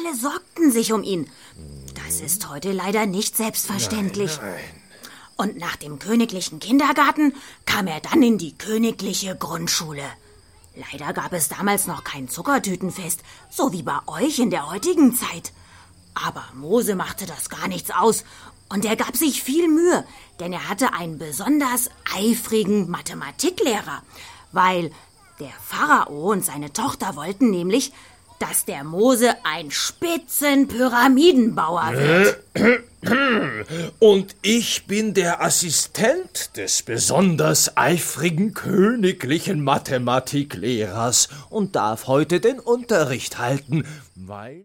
alle sorgten sich um ihn. Das ist heute leider nicht selbstverständlich. Nein. Und nach dem königlichen Kindergarten kam er dann in die königliche Grundschule. Leider gab es damals noch kein Zuckertütenfest, so wie bei euch in der heutigen Zeit. Aber Mose machte das gar nichts aus und er gab sich viel Mühe, denn er hatte einen besonders eifrigen Mathematiklehrer, weil der Pharao und seine Tochter wollten nämlich, dass der Mose ein Spitzenpyramidenbauer wird. Und ich bin der Assistent des besonders eifrigen königlichen Mathematiklehrers und darf heute den Unterricht halten, weil...